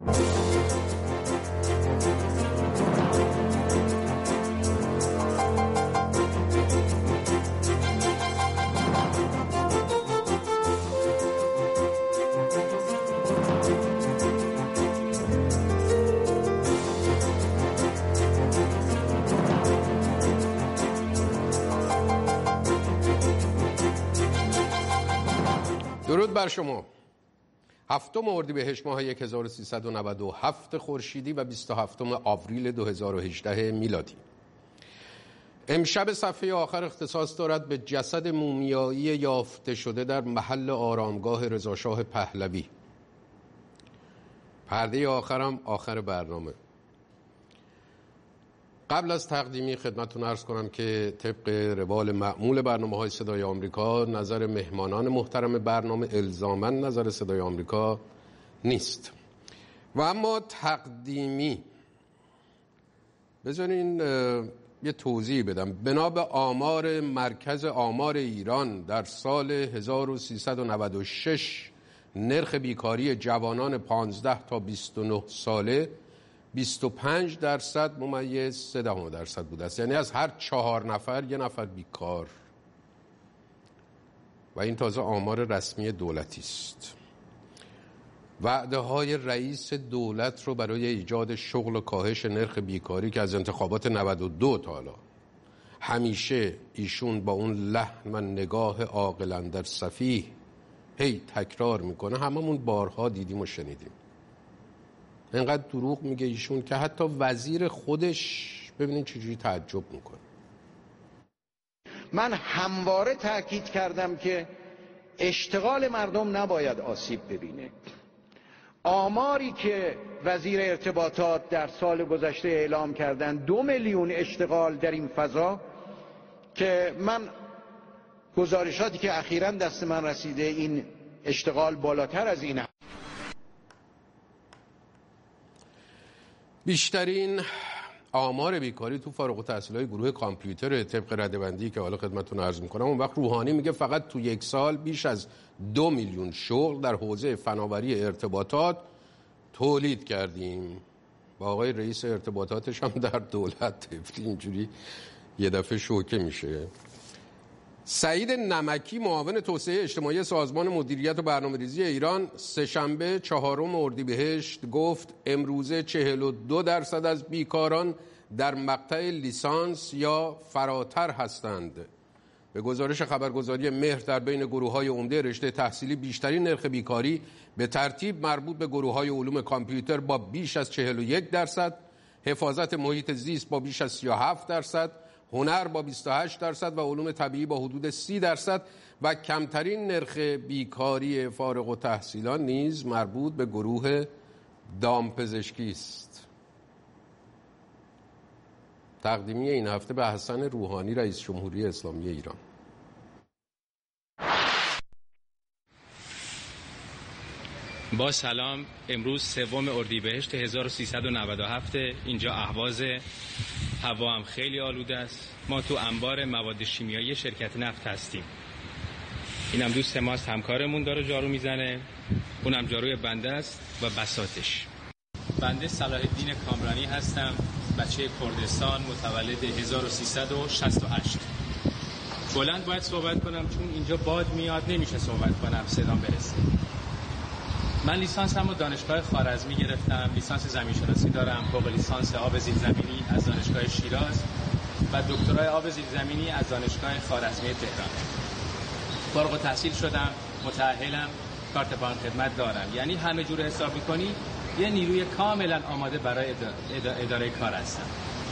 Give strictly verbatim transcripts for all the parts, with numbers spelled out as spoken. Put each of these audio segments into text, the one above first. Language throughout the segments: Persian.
درود بر شما. هفتم اردیبهشت ماه هزار و سیصد و نود و هفت خورشیدی و بیست و هفتم آوریل دو هزار و هجده میلادی. امشب صفحه آخر اختصاص دارد به جسد مومیایی یافته شده در محل آرامگاه رضاشاه پهلوی. پرده آخرم آخر برنامه. قبل از تقدیمی خدمتتون عرض کنم که طبق روال معمول برنامه‌های صدای آمریکا نظر مهمانان محترم برنامه الزاماً نظر صدای آمریکا نیست. و اما تقدیمی بذارین یه توضیح بدم. بنا به آمار مرکز آمار ایران در سال هزار و سیصد و نود و شش نرخ بیکاری جوانان پانزده تا بیست و نه ساله بیست و پنج درصد ممیز سه دهم درصد بوده است. یعنی از هر چهار نفر یه نفر بیکار. و این تازه آمار رسمی دولتی است. وعده های رئیس دولت رو برای ایجاد شغل و کاهش نرخ بیکاری که از انتخابات نود و دو تا حالا همیشه ایشون با اون لحن و نگاه عاقل اندر سفیه هی تکرار میکنه، هممون بارها دیدیم و شنیدیم. اینقدر دروغ میگه ایشون که حتی وزیر خودش ببینید چجوری تعجب میکنه. من همواره تاکید کردم که اشتغال مردم نباید آسیب ببینه. آماری که وزیر ارتباطات در سال گذشته اعلام کردن دو میلیون اشتغال در این فضا، که من گزارشاتی که اخیراً دست من رسیده این اشتغال بالاتر از اینه. بیشترین آمار بیکاری تو فارغ التحصیلای گروه کامپیوتر طبق رده‌بندی که حالا خدمتتون عرض میکنم. اون وقت روحانی میگه فقط تو یک سال بیش از دو میلیون شغل در حوزه فناوری ارتباطات تولید کردیم. با آقای رئیس ارتباطاتش هم در دولت تفلی اینجوری یه دفعه شوکه میشه. سعید نمکی معاون توسعه اجتماعی سازمان مدیریت و برنامه‌ریزی ایران سه‌شنبه چهارم اردیبهشت گفت امروزه چهل و دو درصد از بیکاران در مقطع لیسانس یا فراتر هستند. به گزارش خبرگزاری مهر در بین گروه‌های عمده رشته تحصیلی بیشترین نرخ بیکاری به ترتیب مربوط به گروه‌های علوم کامپیوتر با بیش از چهل و یک درصد، حفاظت محیط زیست با بیش از سی و هفت درصد، هنر با بیست و هشت درصد و علوم طبیعی با حدود سی درصد و کمترین نرخ بیکاری فارغ التحصیلان نیز مربوط به گروه دامپزشکی است. تقدیمی این هفته به حسن روحانی رئیس جمهوری اسلامی ایران. با سلام. امروز سوم اردیبهشت هزار و سیصد و نود و هفت. اینجا اهواز، هوا هم خیلی آلوده است. ما تو انبار مواد شیمیایی شرکت نفت هستیم. اینم دوست ماست، همکارمون داره جارو میزنه. اونم جاروی بنده است و بساطش. بنده صلاح الدین کامرانی هستم، بچه کردستان، متولد هزار و سیصد و شصت و هشت. بلند باید صحبت کنم چون اینجا باد میاد، نمیشه صحبت کنم صدام برسه. من لیسانس هم دانشگاه خوارزمی گرفتم، لیسانس زمینشناسی دارم، فوق لیسانس آب زیرزمینی از دانشگاه شیراز و دکترای آب زیرزمینی از دانشگاه خوارزمی تهران. فارغ التحصیل شدم، متأهلم، کارت پایان خدمت دارم. یعنی همه جور حساب می‌کنی یه نیروی کاملا آماده برای اداره, اداره کار هستم.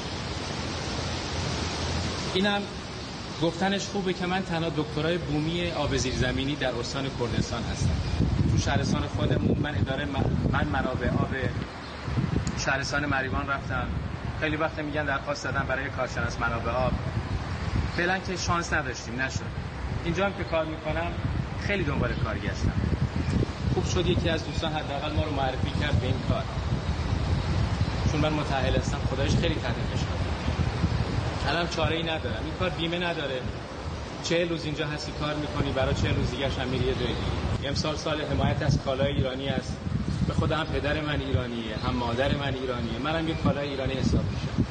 اینم گفتنش خوبه که من تنها دکترای بومی آب زیرزمینی در استان کردستان هستم. تو شهرستان خودمون من اداره من منابع آب شهرستان مریوان رفتم. خیلی وقت میگن درخواست دادم برای کارشناس منابع آب. فعلا که شانس نداشتیم، نشد. اینجا هم که کار میکنم خیلی دنبال کار گشتم. خوب شد یکی از دوستان حداقل ما رو معرفی کرد به این کار. چون من متأهل هستم، خدایش خیلی تحت فشار. الان چاره‌ای ندارم. این کار بیمه نداره. چهل روز اینجا هستی کار میکنی، برای چهل روز دیگه هم میری یه جای دیگه. امسال سال حمایت از کالای ایرانی است. به خودم هم پدر من ایرانیه، هم مادر من ایرانیه، منم یه کالای ایرانی حساب میشم.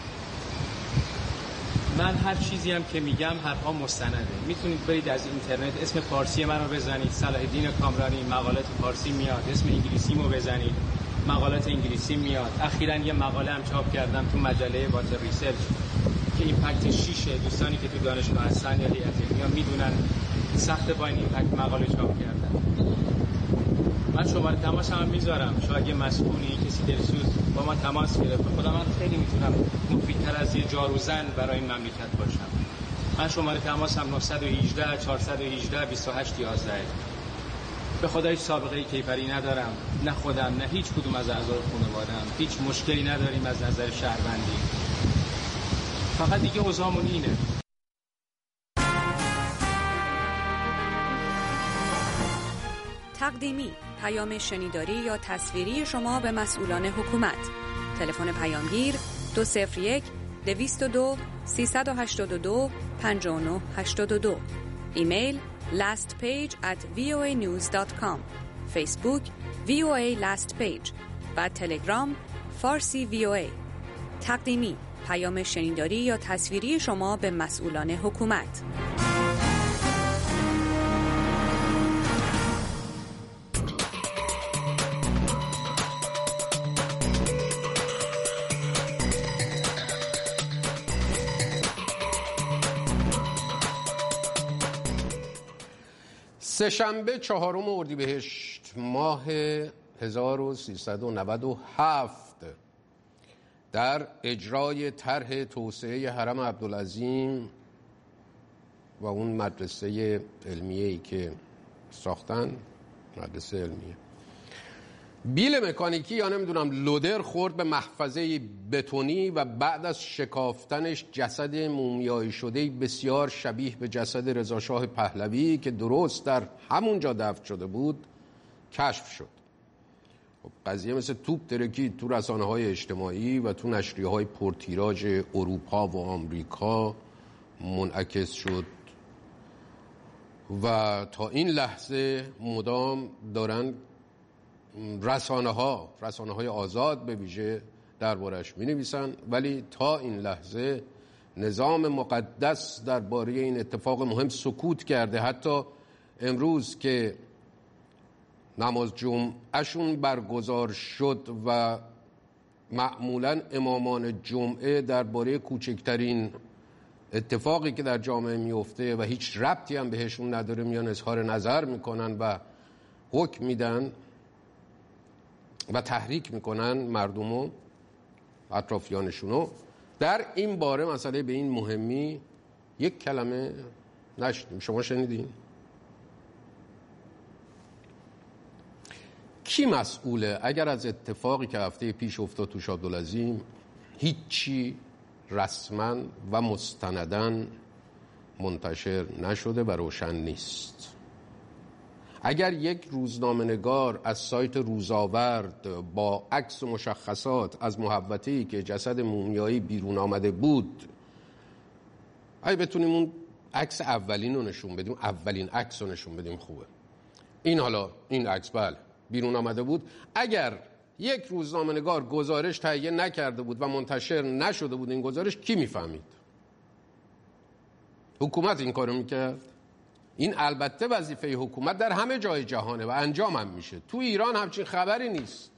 من هر چیزی هم که میگم حرفا مستنده. میتونید برید از اینترنت اسم فارسی منو بزنید، صلاح الدین کامرانی، مقالات فارسی میاد. اسم انگلیسیمو بزنید، مقالات انگلیسی میاد. اخیراً یه مقاله هم چاپ کردم تو مجله واتر ریسرچ که ایمپکت شیشه. دوستانی که تو دانشگاه هستن یا هیئت علمیه میدونن سخت با این ایمپکت مقاله چاپ کردن. من شماره تماس هم میذارم، شاید یه مسئولی کسی دلسوز با ما تماس گرفت. خودم من خیلی میتونم مفیدتر از یه جاروزن برای این مملکت باشم. من شماره تماسم نه یک هشت چهار یک هشت بیست و هشت یازده. به خدا هیچ سابقه کیفری ندارم، نه خودم نه هیچ کدوم از اعضای خانواده‌ام. هیچ مشکلی نداریم از نظر شهروندی. فقط دیگه اوضاعمون اینه. تقدیمی، پیام شنیداری یا تصویری شما به مسئولان حکومت. تلفن پیامگیر دو صفر یک دویست و دو سیصد و هشتاد و دو پنجاه و نه هشتاد و دو. ایمیل lastpage at voanews dot com. فیسبوک وی او ای last page و تلگرام فارسی وی او ای. تقدیمی، پیام شنیداری یا تصویری شما به مسئولان حکومت. سه‌شنبه چهارم اردیبهشت ماه هزار و سیصد و نود و هفت در اجرای طرح توسعه حرم عبدالعظیم و اون مدرسه علمیه‌ای که ساختن، مدرسه علمیه، بیل مکانیکی یا نمیدونم لودر خورد به محفظه بتونی و بعد از شکافتنش جسد مومیایی شده بسیار شبیه به جسد رضاشاه پهلوی که درست در همونجا دفن شده بود کشف شد. خب قضیه مثل توپ ترکید تو رسانه‌های اجتماعی و تو نشریه‌های پرتیراژ اروپا و آمریکا منعکس شد و تا این لحظه مدام دارن رسانه ها رسانه های آزاد به ویژه دربارش می نویسن، ولی تا این لحظه نظام مقدس درباره این اتفاق مهم سکوت کرده. حتی امروز که نماز جمعهشون برگزار شد و معمولا امامان جمعه درباره کوچکترین اتفاقی که در جامعه میفته و هیچ ربطی هم بهشون نداره میان اظهار نظر میکنن و حکم میدن و تحریک میکنن مردمو، اطرافیانشونو. در این باره مسئله به این مهمی یک کلمه نشنیدیم. شما شنیدین؟ کی مسئوله اگر از اتفاقی که هفته پیش افتاد تو شاه عبدالعظیم هیچی رسما و مستنداً منتشر نشده و روشن نیست؟ اگر یک روزنامه‌نگار از سایت روزآورد با عکس و مشخصات از محوطه‌ای که جسد مومیایی بیرون آمده بود، اگه بتونیم اون عکس اولین رو نشون بدیم، اولین عکس رو نشون بدیم خوبه. این حالا این عکس بله بیرون آمده بود. اگر یک روزنامه‌نگار گزارش تهیه نکرده بود و منتشر نشده بود این گزارش، کی میفهمید؟ حکومت این کارو میکرد؟ این البته وظیفه حکومت در همه جای جهانه و انجام هم میشه. تو ایران همچین خبری نیست.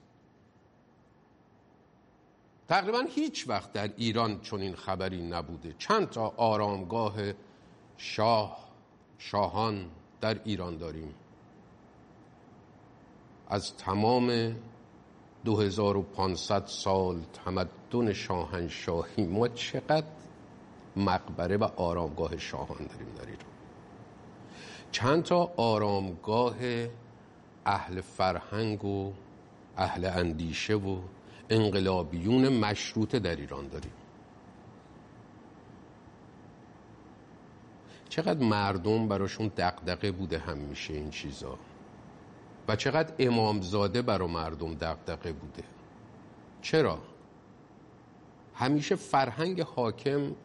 تقریبا هیچ وقت در ایران چنین خبری نبوده. چند تا آرامگاه شاه شاهان در ایران داریم. از تمام دو هزار و پانصد سال تمدن شاهنشاهی ما چقدر مقبره و آرامگاه شاهان داریم در ایران؟ چند تا آرامگاه اهل فرهنگ و اهل اندیشه و انقلابیون مشروطه در ایران داریم؟ چقدر مردم براشون دغدغه بوده همیشه این چیزا و چقدر امامزاده برای مردم دغدغه بوده. چرا؟ همیشه فرهنگ حاکم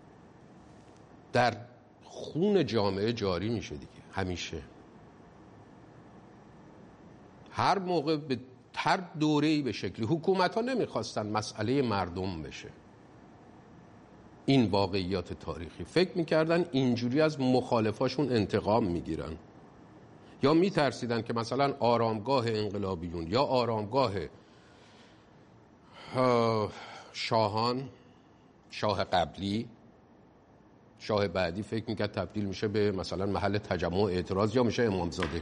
در خون جامعه جاری میشه دیگه. همیشه هر موقع به هر دوره‌ای به شکلی حکومت‌ها نمیخواستن مسئله مردم بشه این واقعیات تاریخی. فکر میکردن اینجوری از مخالفاشون انتقام میگیرن، یا میترسیدن که مثلا آرامگاه انقلابیون یا آرامگاه شاهان، شاه قبلی، شاه بعدی، فکر میکرد تبدیل میشه به مثلا محل تجمع اعتراض یا میشه امامزاده.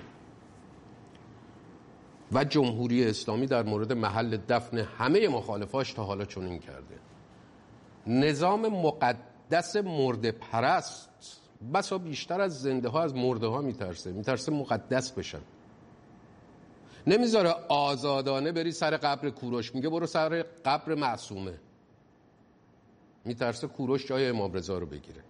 و جمهوری اسلامی در مورد محل دفن همه مخالفاش تا حالا چنین کرده. نظام مقدس مرده پرست بسا بیشتر از زنده ها از مرده ها میترسه، میترسه مقدس بشن. نمیذاره آزادانه بری سر قبر کوروش، میگه برو سر قبر معصومه. میترسه کوروش جای امام رضا رو بگیره.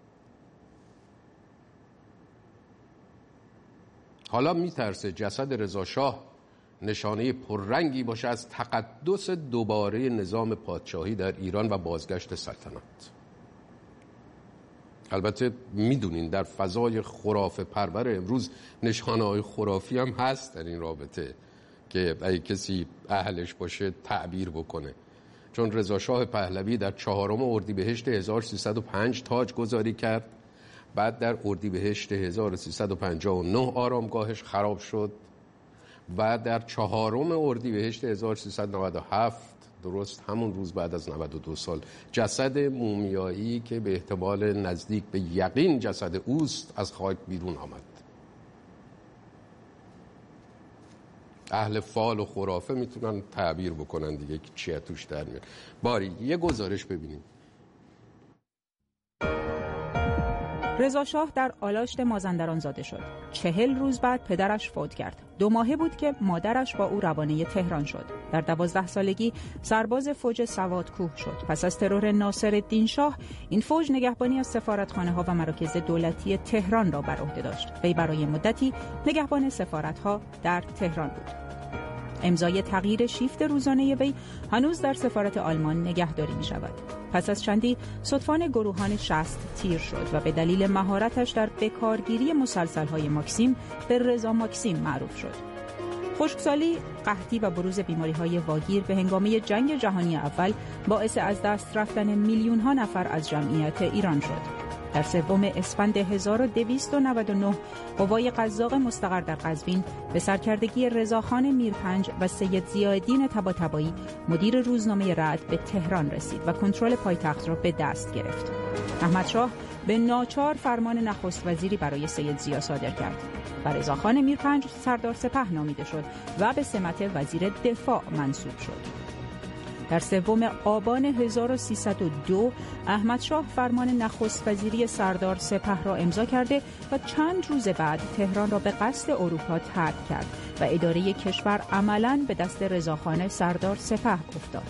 حالا میترسه جسد رضا شاه نشانه پررنگی باشه از تقدس دوباره نظام پادشاهی در ایران و بازگشت سلطنت. البته میدونین در فضای خرافه پرور امروز نشانه‌های خرافی هم هست در این رابطه که اگه کسی اهلش باشه تعبیر بکنه. چون رضا شاه پهلوی در چهارم اردیبهشت هزار و سیصد و پنج تاج گذاری کرد، بعد در اردیبهشت هزار و سیصد و پنجاه و نه آرامگاهش خراب شد و در چهارم اردیبهشت هزار و سیصد و نود و هفت، درست همون روز بعد از نود و دو سال، جسد مومیایی که به احتمال نزدیک به یقین جسد اوست از خاک بیرون آمد. اهل فال و خرافه میتونن تعبیر بکنن دیگه که چیه توش در میاد. باری یه گزارش ببینیم. رضا شاه در آلاشت مازندران زاده شد. چهل روز بعد پدرش فوت کرد. دو ماهه بود که مادرش با او روانه تهران شد. در دوازده سالگی سرباز فوج سوادکوه شد. پس از ترور ناصرالدین شاه، این فوج نگهبانی از سفارتخانه ها و مراکز دولتی تهران را بر عهده داشت. وی برای مدتی نگهبان سفارت ها در تهران بود. امضای تغییر شیفت روزانه وی هنوز در سفارت آلمان نگهداری می شود. پس از چندی صدفان گروهان شصت تیر شد و به دلیل مهارتش در بکارگیری مسلسل‌های ماکسیم به رضا ماکسیم معروف شد. خشکسالی، قحطی و بروز بیماری‌های واگیر به هنگامه جنگ جهانی اول باعث از دست رفتن میلیون‌ها نفر از جمعیت ایران شد. در سوم اسفند هزار و دویست و نود و نه قوای قزاق مستقر در قزوین به سرکردگی رضاخان میرپنج و سید ضیاءالدین طباطبایی مدیر روزنامه رعد به تهران رسید و کنترل پایتخت را به دست گرفت. احمد شاه به ناچار فرمان نخست وزیری برای سید ضیا صادر کرد و رضاخان میرپنج سردار سپه نامیده شد و به سمت وزیر دفاع منصوب شد. در سوم آبان هزار و سیصد و دو احمد شاه فرمان نخست وزیری سردار سپه را امضا کرده و چند روز بعد تهران را به قصد اروپا ترک کرد و اداره کشور عملاً به دست رضاخان سردار سپه افتاد.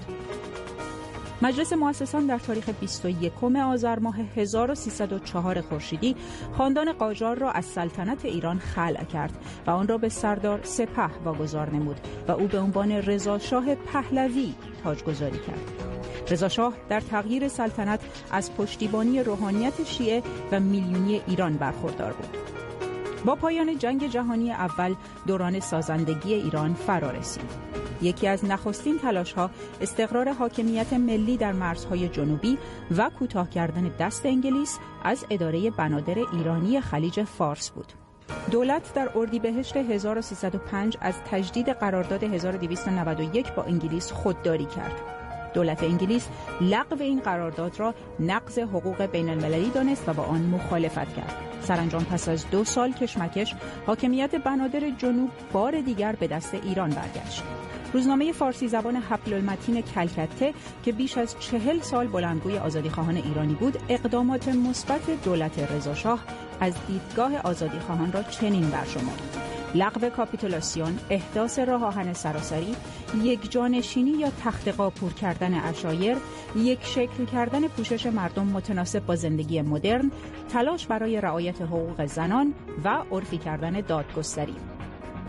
مجلس مؤسسان در تاریخ بیست و یکم آذر ماه هزار و سیصد و چهار خورشیدی خاندان قاجار را از سلطنت ایران خلع کرد و آن را به سردار سپه واگذار نمود و او به عنوان رضا شاه پهلوی تاجگذاری کرد. رضا شاه در تغییر سلطنت از پشتیبانی روحانیت شیعه و میلیونی ایران برخوردار بود. با پایان جنگ جهانی اول دوران سازندگی ایران فرا رسید. یکی از نخستین تلاش‌ها استقرار حاکمیت ملی در مرزهای جنوبی و کوتاه کردن دست انگلیس از اداره بنادر ایرانی خلیج فارس بود. دولت در اردیبهشت هزار و سیصد و پنج از تجدید قرارداد هزار و دویست و نود و یک با انگلیس خودداری کرد. دولت انگلیس لغو این قرارداد را نقض حقوق بین المللی دانست و با آن مخالفت کرد. سرانجام پس از دو سال کشمکش حاکمیت بنادر جنوب بار دیگر به دست ایران برگشت. روزنامه فارسی زبان حبل المتین کلکته که بیش از چهل سال بلندگوی آزادیخواهان ایرانی بود، اقدامات مثبت دولت رضا شاه از دیدگاه آزادیخواهان را چنین برشمرد: لغو کاپیتولاسیون، احداث راه آهن سراسری، یک جانشینی یا تخت قاپور کردن عشایر، یک شکل کردن پوشش مردم متناسب با زندگی مدرن، تلاش برای رعایت حقوق زنان و عرفی کردن دادگستری.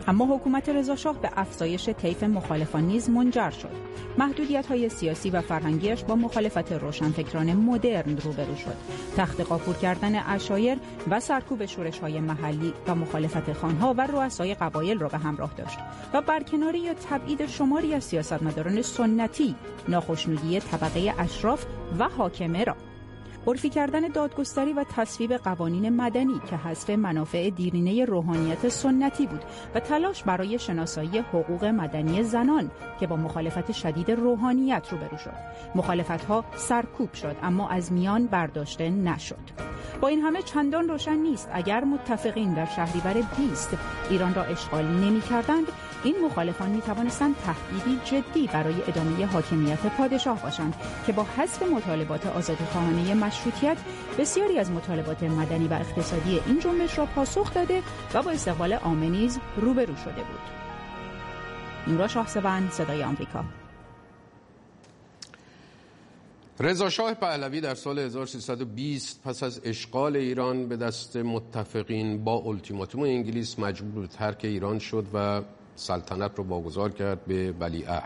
اما حکومت رضاشاه به افزایش طیف مخالفان نیز منجر شد. محدودیت‌های سیاسی و فرهنگیش با مخالفت روشنفکران مدرن روبرو شد. تخت قاپور کردن عشایر و سرکوب شورش‌های محلی و مخالفت خانها و رؤسای قبایل را به همراه داشت و برکناری یا تبعید شماری از سیاستمداران سنتی، ناخشنودی طبقه اشراف و حاکمه را، عرفی کردن دادگستری و تصویب قوانین مدنی که حذف منافع دیرینه روحانیت سنتی بود و تلاش برای شناسایی حقوق مدنی زنان که با مخالفت شدید روحانیت روبرو شد. مخالفت‌ها سرکوب شد اما از میان برداشته نشد. با این همه چندان روشن نیست اگر متفقین در شهریور بیست ایران را اشغال نمی‌کردند، این مخالفان می‌توانستند تهدیدی جدی برای ادامه حاکمیت پادشاه باشند که با حذف مطالبات آزادی‌خواهانه مشروطیت بسیاری از مطالبات مدنی و اقتصادی این جنبش را پاسخ داده و با استقبال عامه نیز روبرو شده بود. نورا شاهسوند، صدای آمریکا. رضا شاه پهلوی در سال هزار و سیصد و بیست پس از اشغال ایران به دست متفقین با التیماتوم انگلیس مجبور به ترک ایران شد و سلطنت را واگذار کرد به ولیعهد.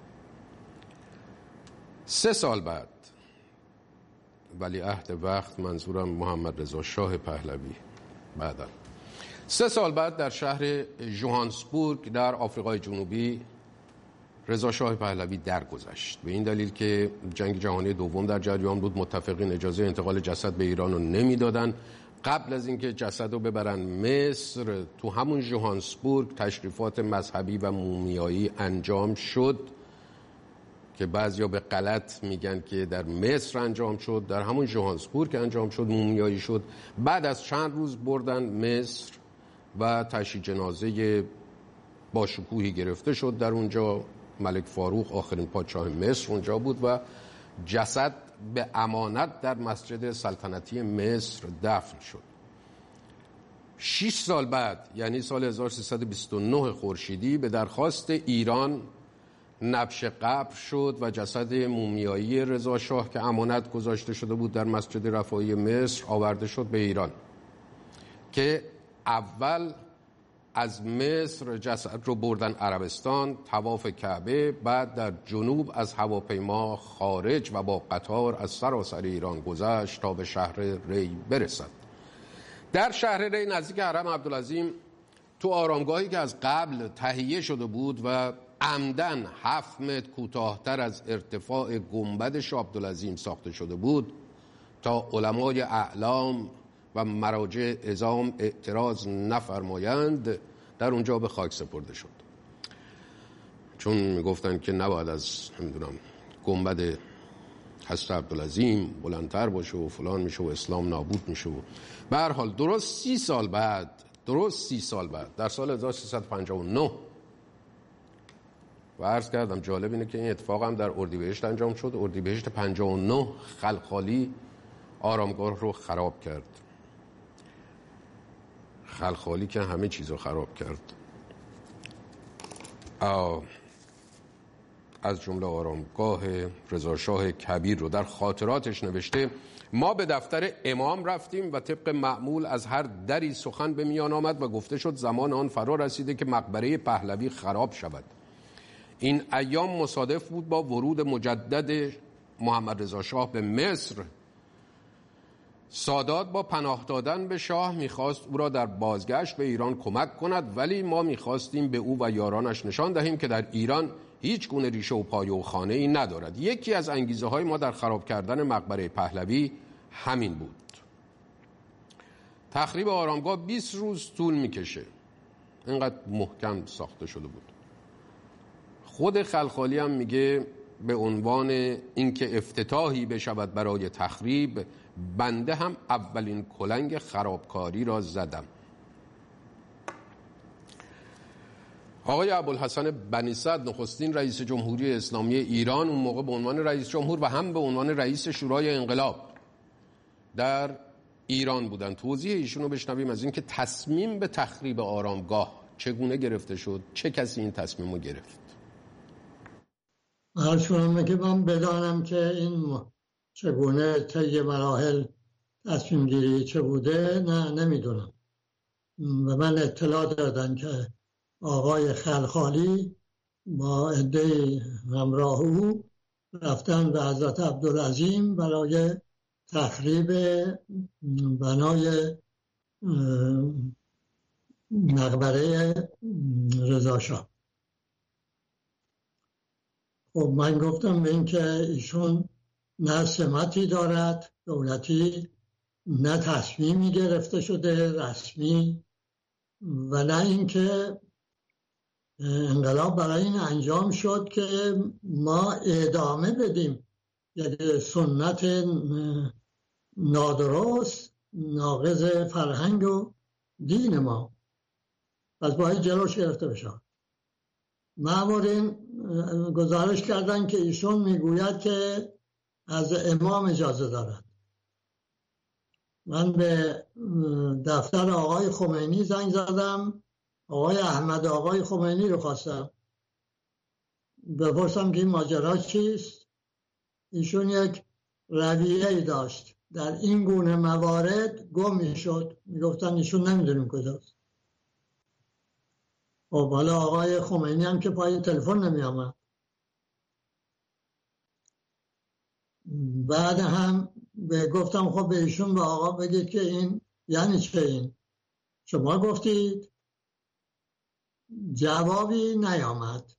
سه سال بعد، ولیعهد وقت منظورم محمد رضا شاه پهلوی، بعدا سه سال بعد در شهر ژوهانسبورگ در آفریقای جنوبی رضا شاه پهلوی درگذشت. به این دلیل که جنگ جهانی دوم در جریان بود، متفقین اجازه انتقال جسد به ایران رو نمیدادن. قبل از اینکه جسد رو ببرن مصر، تو همون ژوهانسبورگ تشریفات مذهبی و مومیایی انجام شد که بعضیا به غلط میگن که در مصر انجام شد، در همون ژوهانسبورگ انجام شد، مومیایی شد. بعد از چند روز بردن مصر و تشییع جنازه با شکوهی گرفته شد در اونجا. ملک فاروق آخرین پادشاه مصر اونجا بود و جسد به امانت در مسجد سلطنتی مصر دفن شد. شش سال بعد، یعنی سال هزار و سیصد و بیست و نه خورشیدی، به درخواست ایران نبش قبر شد و جسد مومیایی رضا شاه که امانت گذاشته شده بود در مسجد رفاعی مصر آورده شد به ایران که اول از مصر جسد رو بردن عربستان، طواف کعبه، بعد در جنوب از هواپیما خارج و با قطار از سراسر ایران گذشت تا به شهر ری برسد. در شهر ری نزدیک حرم عبدالعظیم تو آرامگاهی که از قبل تهیه شده بود و عمدن هفت متر کوتاه‌تر از ارتفاع گنبد شاه عبدالعظیم ساخته شده بود تا علمای اعلام و مراجع عظام اعتراض نفرمایند، در اونجا به خاک سپرده شد. چون میگفتن که نباید از نمیدونم گنبد حضرت عبدالعظیم بلندتر باشه و فلان میشه و اسلام نابود میشه. به هر حال درست سی سال بعد درست سی سال بعد در سال هزار و سیصد و پنجاه و نه و عرض کردم جالب اینه که این اتفاق هم در اردیبهشت انجام شد. اردیبهشت پنجاه و نه خلخالی آرامگاه رو خراب کرد. خلخالی که همه چیز رو خراب کرد، از جمله آرامگاه رضا شاه کبیر رو. در خاطراتش نوشته: ما به دفتر امام رفتیم و طبق معمول از هر دری سخن به میان آمد و گفته شد زمان آن فرا رسیده که مقبره پهلوی خراب شود. این ایام مصادف بود با ورود مجدد محمد رضا شاه به مصر. سادات با پناه دادن به شاه میخواست او را در بازگشت به ایران کمک کند، ولی ما میخواستیم به او و یارانش نشان دهیم که در ایران هیچ گونه ریشه و پایه و خانه ای ندارد. یکی از انگیزه های ما در خراب کردن مقبره پهلوی همین بود. تخریب آرامگاه بیست روز طول میکشه، اینقدر محکم ساخته شده بود. خود خلخالی هم میگه به عنوان اینکه افتتاحی بشود برای تخریب، بنده هم اولین کلنگ خرابکاری را زدم. آقای ابوالحسن بنی صدر نخستین رئیس جمهوری اسلامی ایران، اون موقع به عنوان رئیس جمهور و هم به عنوان رئیس شورای انقلاب در ایران بودن. توضیح ایشون رو بشنویم از اینکه تصمیم به تخریب آرامگاه چگونه گرفته شد، چه کسی این تصمیم رو گرفت. حالشون که من بدانم که این چگونه طی مراحل تصمیم گیری چه بوده، نه نمیدونم. و من اطلاع دادن که آقای خلخالی با عده همراه او رفتن به حضرت عبدالعظیم برای تخریب بنای مقبره رضا شاه. خب من گفتم به این که ایشون نه سمتی دارد دولتی، نه تصمیمی گرفته شده رسمی، و نه اینکه انقلاب برای این انجام شد که ما ادامه بدیم یک سنت نادرست ناقض فرهنگ و دین ما، پس باید جلوش گرفته بشه. مامورین گزارش کردن که ایشون میگوید که از امام اجازه دارد. من به دفتر آقای خمینی زنگ زدم، آقای احمد آقای خمینی رو خواستم بپرسم که این ماجرا چیست. ایشون یک رویه‌ای داشت در این گونه موارد گم میشد، میگفتن ایشون نمیدونیم کجاست. خب حالا آقای خمینی هم که پای تلفن نمی آمد. بعد هم به گفتم خب به ایشون به آقا بگید که این یعنی چه، این شما گفتید؟ جوابی نیامد.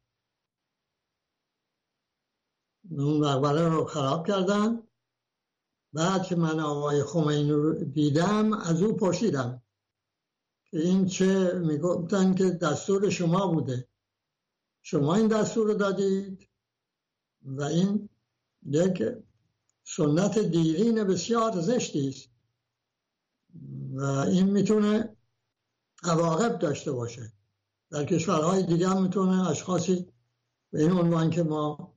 اون مقبره رو خراب کردن. بعد که من آقای خمینی رو دیدم از او پرسیدم که این چه، میگفتن که دستور شما بوده، شما این دستور رو دادید و این یک سنت دیرین بسیار زشتی است و این میتونه عواقب داشته باشه. در کشورهای دیگه هم میتونه اشخاصی به این عنوان که ما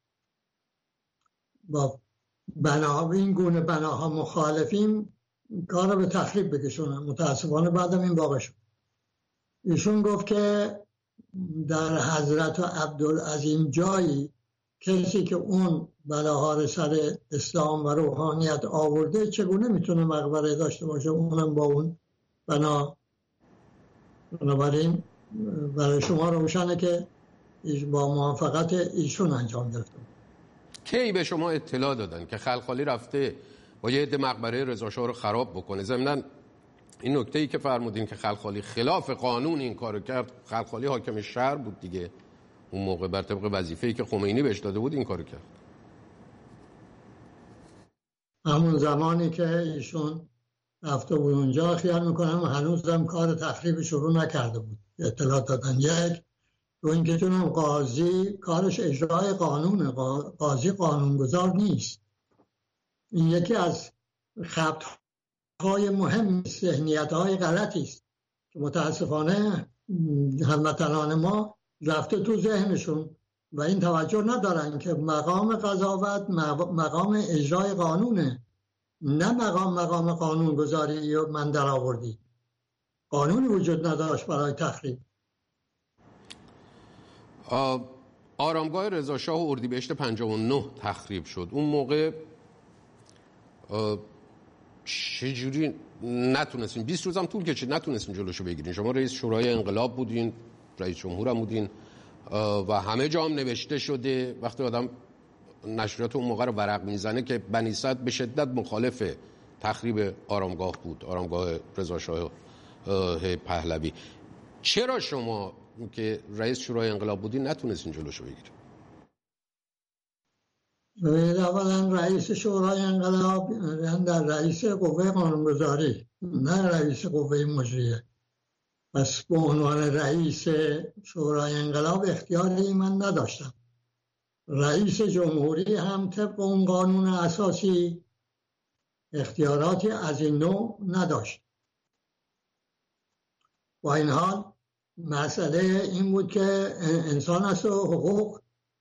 با بنا این گونه بناها مخالفیم کار رو به تخریب بکشونن. متاسفانه بعدم این واقع شد. ایشون گفت که در حضرت عبدالعظیم جایی کسی که اون بلاها رو سر اسلام و روحانیت آورده چگونه میتونه مقبره داشته باشه، اونم با اون بنا. بنابراین برای شما روشنه که با موافقت ایشون انجام گرفته. کی به شما اطلاع دادن که خلخالی رفته با یه عده مقبره رضا شاه رو خراب بکنه؟ ضمن این نکته‌ای که فرمودین که خلخالی خلاف قانون این کارو کرد، خلخالی حاکم شهر بود دیگه، اون موقع بر طبق وظیفه‌ای که خمینی بهش داده بود این کارو کرد. همون زمانی که ایشون رفته بود اونجا خیال میکنم هنوزم کار تخریب شروع نکرده بود. اطلاع دادن. یک تو اینکه چون قاضی کارش اجرای قانونه، قاضی قانونگذار نیست. این یکی از خطاهای مهم، ذهنیت‌های غلطی است که متاسفانه هموطنان ما رفته تو ذهنشون و این توجه ندارن که مقام قضاوت مقام اجرای قانونه، نه مقام مقام قانونگذاری و من در آوردی. قانونی وجود نداشت برای تخریب. آرامگاه رضا شاه و اردیبهشت پنجاه و نه تخریب شد. اون موقع چجوری نتونستیم، بیست روز هم طول کشید نتونستیم جلوشو بگیریم؟ شما رئیس شورای انقلاب بودین، رئیس جمهور هم بودین و همه جا هم نوشته شده. وقتی آدم نشریات اون موقع رو ورق میزنه که بنی صدر به شدت مخالف تخریب آرامگاه بود، آرامگاه رضا شاه پهلوی. چرا شما که رئیس شورای انقلاب بودین نتونستین جلوشو بگیرید؟ اولا رئیس شورای انقلاب در رئیس قوه قانونگذاری، نه رئیس قوه مجریه. پس به عنوان رئیس شورای انقلاب اختیاری من نداشتم. رئیس جمهوری هم طبق اون قانون اساسی اختیاراتی از این نوع نداشت. با این حال مسئله این بود که انسان است و حقوق،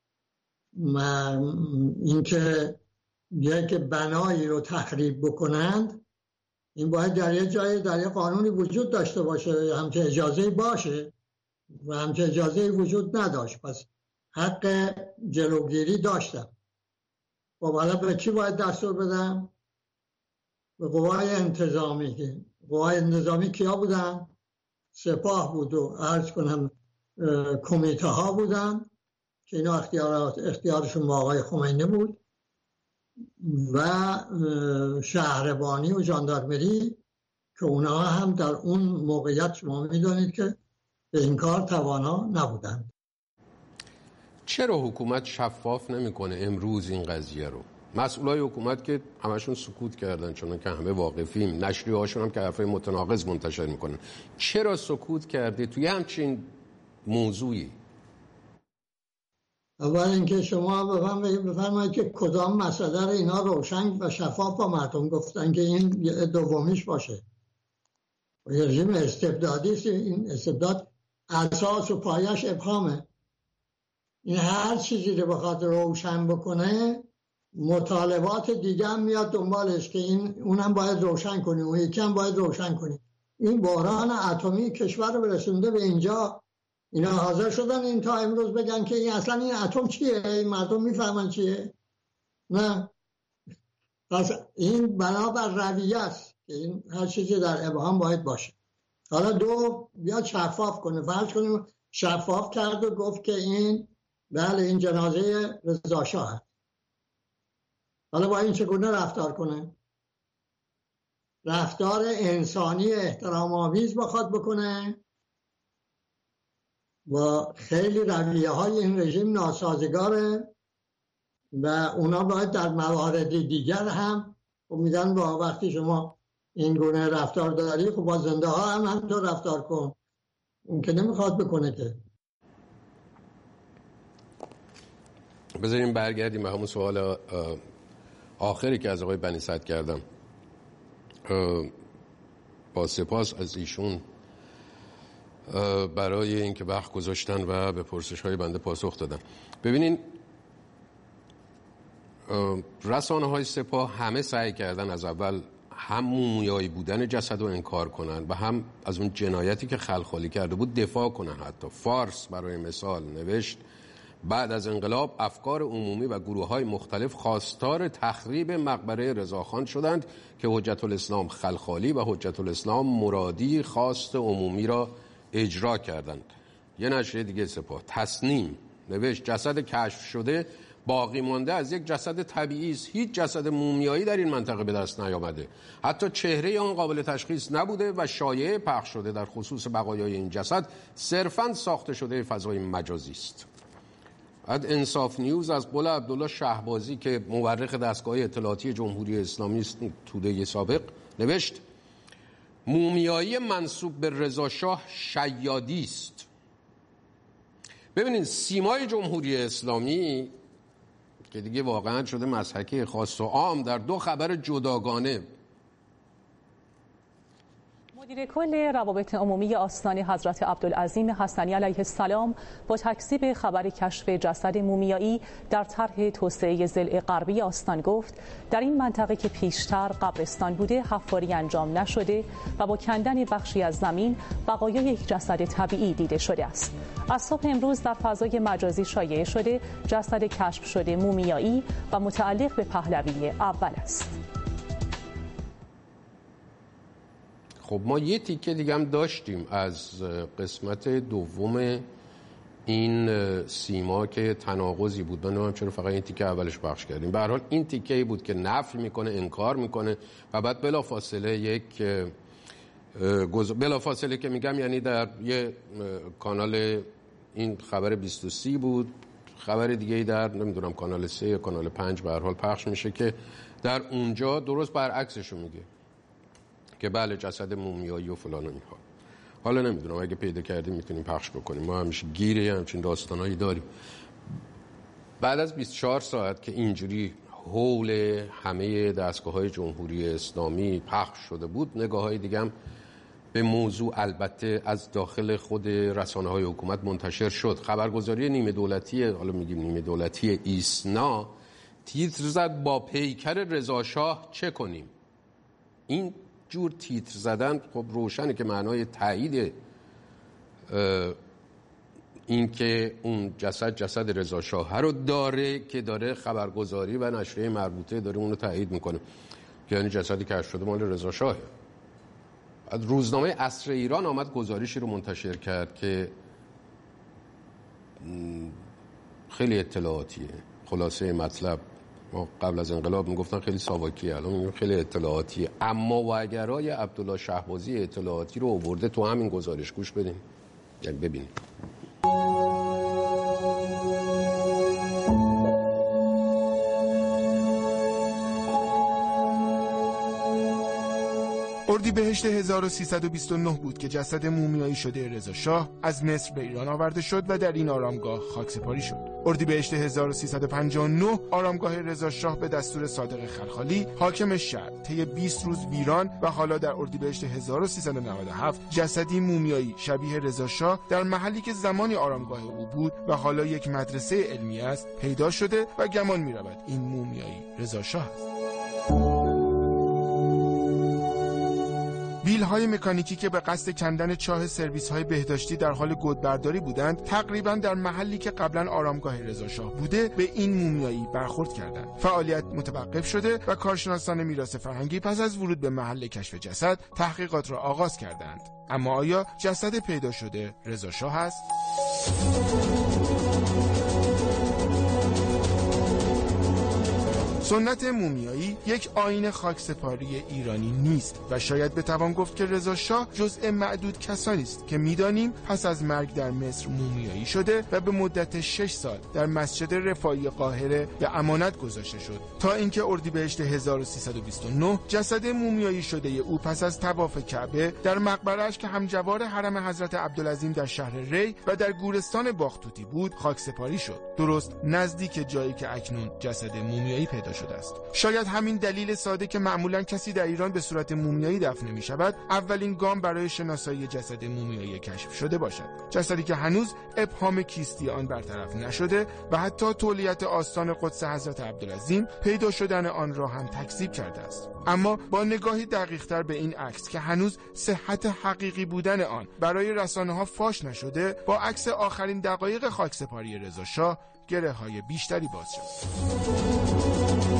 اینکه یک بنایی رو تخریب بکنند این باید در یه جای در یه قانونی وجود داشته باشه، همچه اجازه باشه و همچه اجازه وجود نداشت. پس حق جلوگیری داشتم. و حالا به کی باید دستور بدم؟ به قوای انتظامی. قوای انتظامی کیا بودن؟ سپاه بود و عرض کنم کمیته ها بودن که اینا اختیارات اختیارشون با آقای خمینی بود و شهربانی و ژاندارمری که اونها هم در اون موقعیت شما میدونید که به این کار توانا نبودند. چرا حکومت شفاف نمیکنه امروز این قضیه رو؟ مسئولای حکومت که همشون سکوت کردن، چون که همه واقفیم، نشریه هاشون هم که حرفای متناقض منتشر میکنن. چرا سکوت کرده توی همچین موضوعی؟ اول اینکه شما بفرمایید که کدام مسئله رو اینا روشن و شفاف با مردم گفتن که این دومیش باشه. رژیم استبدادی است. این استبداد اساس و پایش ابهامه. این هر چیزی رو بخواد روشن بکنه مطالبات دیگه هم میاد دنبالش که این اونم باید روشن کنی، اون یکی هم باید روشن کنی. این بحران اتمی کشور رو برسونده به اینجا. اینا حاضر شدن این تا امروز بگن که این اصلا این اتم چیه؟ این مردم میفهمن چیه؟ نه. پس این بنابر رویه است که این هر چیزی در ابهام باید باشه. حالا دو بیاد شفاف کنه. فرض کنیم شفاف کرد و گفت که این بله این جنازه رضا شاه هست. حالا با این چگونه رفتار کنه؟ رفتار انسانی احترام آمیز بخواد بکنه و خیلی رویه های این رژیم ناسازگاره و اونا باید در موارد دیگر هم میگن با وقتی شما این گونه رفتار داری خب با زنده ها هم همطور رفتار کن. اون که نمیخواد بکنه که. بذاریم برگردیم به همون سوال آخری که از آقای بنی صدر کردم. با سپاس از ایشون برای اینکه وقت گذاشتن و به پرسش های بنده پاسخ دادن. ببینین رسانه های سپاه همه سعی کردن از اول هم مومیایی بودن جسد رو انکار کنن و هم از اون جنایتی که خلخالی کرده بود دفاع کنن. حتی فارس برای مثال نوشت بعد از انقلاب افکار عمومی و گروه‌های مختلف خواستار تخریب مقبره رضاخان شدند که حجت الاسلام خلخالی و حجت الاسلام مرادی خواست عمومی را اجرا کردند. یه نشریه دیگه سپاه تصنیم نوشت جسد کشف شده باقی مانده از یک جسد طبیعی است. هیچ جسد مومیایی در این منطقه به دست نیامده. حتی چهره آن قابل تشخیص نبوده و شایعه پخش شده در خصوص بقایای این جسد صرفاً ساخته شده فضای مجازی است. بعد انصاف نیوز از قول عبدالله شهبازی که مورخ دستگاه اطلاعاتی جمهوری اسلامی است توده سابق نوشت مومیایی منسوب به رضا شاه شیادی است. ببینید سیمای جمهوری اسلامی که دیگه واقعا شده مسحکه خاص و عام در دو خبر جداگانه. مدیر کل روابط عمومی آستان حضرت عبدالعظیم حسنی علیه السلام با تکذیب خبر کشف جسد مومیایی در طرح توسعه ضلع غربی آستان گفت در این منطقه که پیشتر قبرستان بوده حفاری انجام نشده و با کندن بخشی از زمین بقایای یک جسد طبیعی دیده شده است. از صبح امروز در فضای مجازی شایع شده جسد کشف شده مومیایی و متعلق به پهلوی اول است. خب ما یه تیکه دیگه هم داشتیم از قسمت دوم این سیما که تناقضی بود. من نمیدونم چرا فقط این تیکه اولش پخش کردیم. به هر حال این تیکه‌ای بود که نفی میکنه، انکار میکنه و بعد بلافاصله یک بلافاصله که میگم یعنی در یه کانال این خبر بیست و سه بود، خبر دیگه‌ای در نمیدونم کانال سه یا کانال پنج به هر حال پخش میشه که در اونجا درست برعکسشو میگه که بله جسد مومیایی و فلان و اینها. حالا نمیدونم اگه پیدا کردیم میتونیم پخش بکنیم. ما همیشه گیره همچین داستانایی داریم. بعد از بیست و چهار ساعت که اینجوری حول همه دستگاه‌های جمهوری اسلامی پخش شده بود، نگاه‌های دیگه هم به موضوع البته از داخل خود رسانه‌های حکومت منتشر شد. خبرگزاری نیمه دولتی، حالا میگیم نیمه دولتی ایسنا، تیتر زد با پیکر رضا شاه چه کنیم. این جور تیتر زدن خب روشنه که معنای تایید این که اون جسد جسد رضا شاه رو داره که داره خبرگزاری و نشریه مربوطه داره اون رو تایید میکنه که یعنی جسدی کشف شده مال رضا شاهه. روزنامه عصر ایران آمد گزارشی رو منتشر کرد که خیلی اطلاعاتیه. خلاصه مطلب ما قبل از انقلاب میگفتن خیلی ساواکیه، الان میگیم خیلی اطلاعاتیه. اما و اگرای عبدالله شهبازی اطلاعاتی رو آورده تو همین گزارش، گوش بدین یعنی ببینیم. اردیبهشت هزار و سیصد و بیست و نه بود که جسد مومیایی شده رضا شاه از مصر به ایران آورده شد و در این آرامگاه خاکسپاری شد. اردیبهشت هزار و سیصد و پنجاه و نه آرامگاه رضا شاه به دستور صادق خلخالی حاکم شهر طی بیست روز ویران و حالا در اردیبهشت هزار و سیصد و نود و هفت جسدی مومیایی شبیه رضا شاه در محلی که زمانی آرامگاه او بود و حالا یک مدرسه علمی است پیدا شده و گمان می‌رود این مومیایی رضا شاه است. بیل‌های مکانیکی که به قصد کندن چاه سرویس‌های بهداشتی در حال گودبرداری بودند، تقریباً در محلی که قبلاً آرامگاه رضا شاه بوده به این مومیایی برخورد کردند. فعالیت متوقف شده و کارشناسان میراث فرهنگی پس از ورود به محل کشف جسد تحقیقات را آغاز کردند. اما آیا جسد پیدا شده رضا شاه است؟ سنت مومیایی یک آیین خاکسپاری ایرانی نیست و شاید بتوان گفت که رضا شاه جزء معدود کسانی است که میدانیم پس از مرگ در مصر مومیایی شده و به مدت شش سال در مسجد رفاعی قاهره به امانت گذاشته شد تا اینکه اردیبهشت هزار و سیصد و بیست و نه جسد مومیایی شده او پس از طواف کعبه در مقبره‌اش که همجوار حرم حضرت عبدالعظیم در شهر ری و در گورستان باختوتی بود خاکسپاری شد، درست نزدیک جایی که اکنون جسد مومیایی پیدا شد است. شاید همین دلیل ساده که معمولاً کسی در ایران به صورت مومیایی دفن می شود اولین گام برای شناسایی جسد مومیایی کشف شده باشد، جسدی که هنوز ابهام کیستی آن برطرف نشده و حتی تولیت آستان قدس حضرت عبدالعظیم پیدا شدن آن را هم تکذیب کرده است. اما با نگاهی دقیق‌تر به این عکس که هنوز صحت حقیقی بودن آن برای رسانه‌ها فاش نشده، با عکس آخرین دقایق خاکسپاری رضا شاه گره‌های بیشتری باز شد.